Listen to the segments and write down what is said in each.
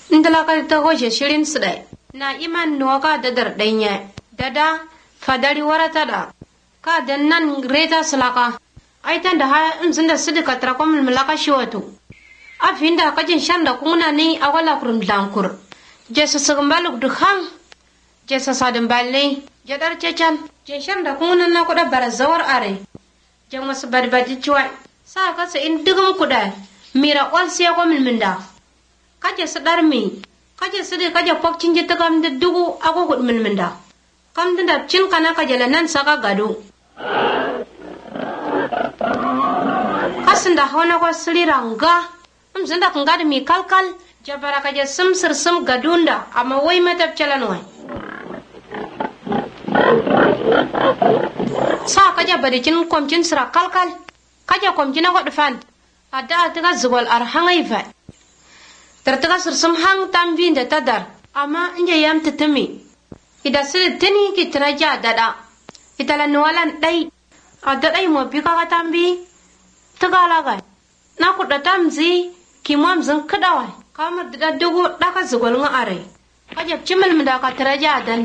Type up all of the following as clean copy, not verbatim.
Ndala ka ta hoje shirin sidai na iman no ka dadar danya dada fadari warata da ka dan nan reta salaka aitan da ha da sidika trakom mulaka shiwato afinda kajin shanda kuna ni awala kurum lankur jesa sagambaluk dukhang jesa sadin balle jadar cecan je shanda kuna na kuda barazawar are jan wasu badbaji ciwa sa kasa in dugum kuda mira ol siya ko milminda kaje sadar mi kaje sidi kaje pokcin jita kam de dugu ako kud milminda kam da cin kana kaje lanan saka gado kasinda hona ko sliranga zinda kan gadi mi kalkal jabara kaje sumsir sum gadunda amma wai matab calan wai sa kaje badikin komcin sira kalkal kaje komcin ko dufan ada tiga zugol ar hangai fa tartiga sirsum hang tambi da tadar amma inje yam titimi ida sir tini ki tiraja dada itala nuwalan dai ada dai mo bika tambi tagala ga na ku da tamzi kimam zan kadawa kamar da dugu daka zugol nga are kaje cimal mu da ka tiraja dan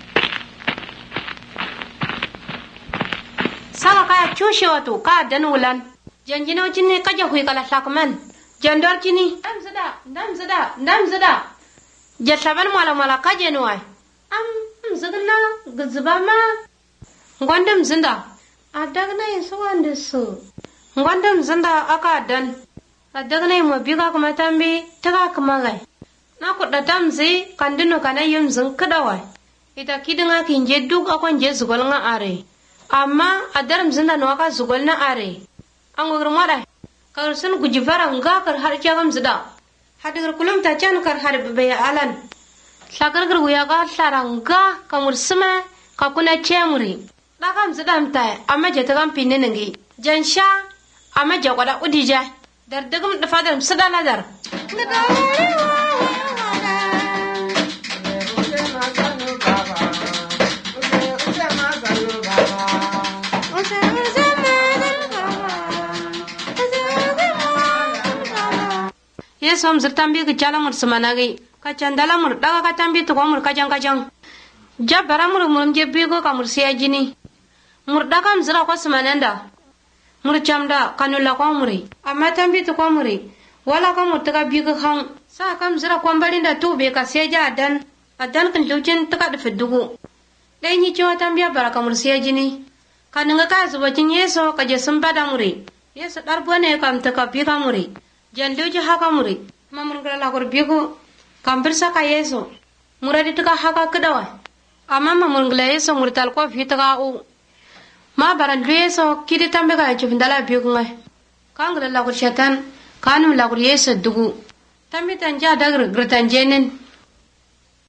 saka kaya cushe wato ka dan wulan janjino jinni kaje hui kala sakman jandor jini dam zada jataban mala kaje no ai zagna gazba ma ngondam zinda adagna yeso wande su ngondam zinda aka dan adagna mo biga kuma tambi taga kuma gai na kudda tamzi kandino kana yumzun kadawai ita kidinga kinje duk akon je zugol nga are amma adaram zinda no aka zugol na are an gugur mada kar sun guji faran ga kar har jagam zida hadigar kulum ta can kar har be alan sagar gar ya ga saranga kamur sima ka kuna chemuri dakam zidam ta amma je ta gam pinne nangi jansha amma je kwada udija dar dagum da fadar sada nadar yesom zirtambi ki chala mur sumanagi ka chandala mur daga ka tambi to mur kajang jabara mur je bigo ka mur siya jini mur daga mzira ko sumananda mur chamda kanula ko muri amma tambi to ko muri wala ka mur taga bigo khang sa kam zira ko mbalinda to be ka siya adan kan lucin taka da fidugo dai ni cewa tambi baraka mur siya jini kananga ka zuba jin yeso ka je sun bada muri yeso darbo ne kam ta ka biga muri jandoji haka muri mamur ngala kor bigo kampirsa ka yeso muradi tuka haka kedawa amma mamur ngala yeso murtal ko fitaka u ma baran yeso kidi tambe ka jufindala bigo ngai kangala la kur shatan kanum la kur yeso dugu tambi tanja dagr grutan jenen